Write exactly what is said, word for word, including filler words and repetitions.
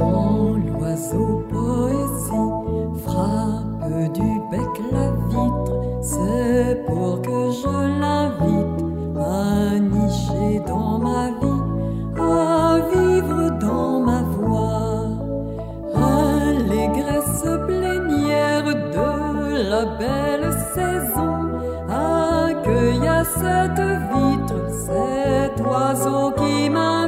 Quand l'oiseau poésie frappe du bec la vitre, c'est pour que je l'invite à nicher dans ma vie, à vivre dans ma voix. Allégresse plénière de la belle saison, accueille à cette vitre cet oiseau qui m'a